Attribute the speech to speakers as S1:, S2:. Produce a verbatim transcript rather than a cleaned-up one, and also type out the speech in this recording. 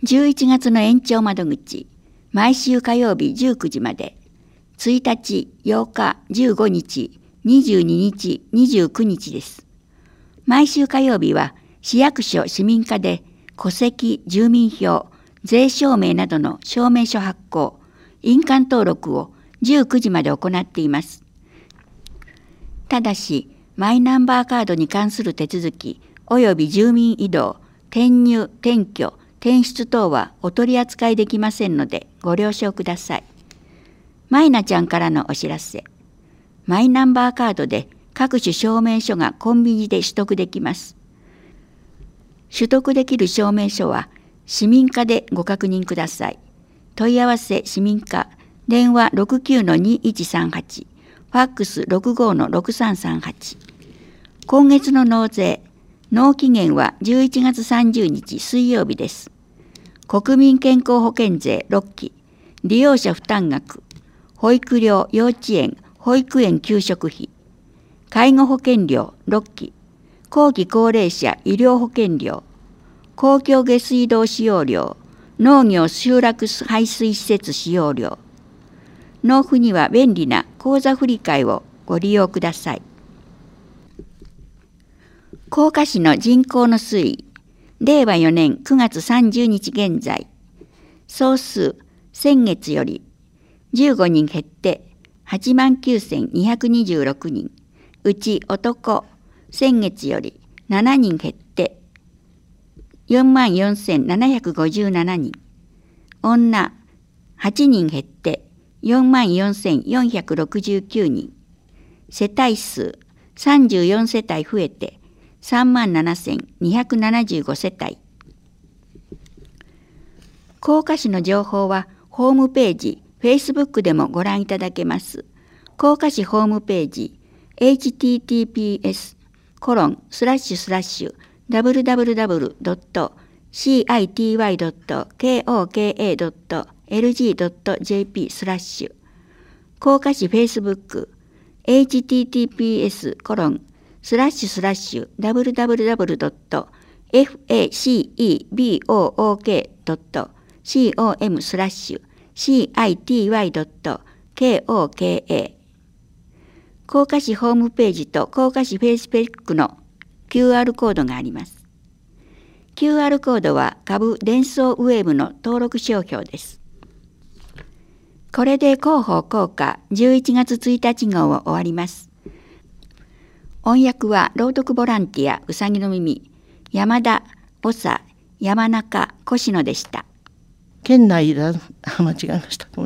S1: じゅういちがつの延長窓口、毎週火曜日じゅうくじまで、いちにち、ようか、じゅうごにち、にじゅうににち、にじゅうくにちです。毎週火曜日は市役所市民課で戸籍、住民票、税証明などの証明書発行、印鑑登録をじゅうくじまで行っています。ただし、マイナンバーカードに関する手続き及び住民移動、転入、転居、転出等はお取り扱いできませんのでご了承ください。マイナちゃんからのお知らせ。マイナンバーカードで各種証明書がコンビニで取得できます。取得できる証明書は市民課でご確認ください。問い合わせ市民課、電話 ろくきゅうのにいちさんはち、ファックス ろくごのろくさんさんはち。今月の納税、納期限はじゅういちがつさんじゅうにち水曜日です。国民健康保険税ろっき、利用者負担額、保育料、幼稚園、保育園給食費、介護保険料ろっき、後期高齢者医療保険料、公共下水道使用料、農業集落排水施設使用料。納付には便利な口座振替をご利用ください。甲賀市の人口の推移、れいわよねんくがつさんじゅうにち現在、総数先月よりじゅうごにん減ってはちまんきゅうせんにひゃくにじゅうろくにん、うち男先月よりしちにん減ってよんまんよんせんななひゃくごじゅうななにん、女はちにん減ってよんまんよんせんよんひゃくろくじゅうきゅうにん、世帯数さんじゅうよんせたい増えてさんまんななせんにひゃくななじゅうごせたい。甲賀市の情報はホームページ、Facebook でもご覧いただけます。甲賀市ホームページ、エイチティーティーピーエスコロンスラッシュスラッシュダブルダブルダブルドットシーアイティーワイドットケーオーケーエードットエルジードットジェーピースラッシュ甲賀市 Facebook、エイチティーティーピーエスコロンスラッシュスラッシュダブルダブルダブルドットエフエーシーイービーオーオーケードットシーオーエムスラッシュシーアイティーワイドットケーオーケーエー。甲賀市ホームページと甲賀市フェイスペックの キューアール コードがあります。キューアール コードは株デンソーウェーブの登録商標です。これで広報効果じゅういちがつついたち号を終わります。音訳は朗読ボランティアうさぎの耳、山田、長、山中、越野でした。
S2: 県内だ、間違えました。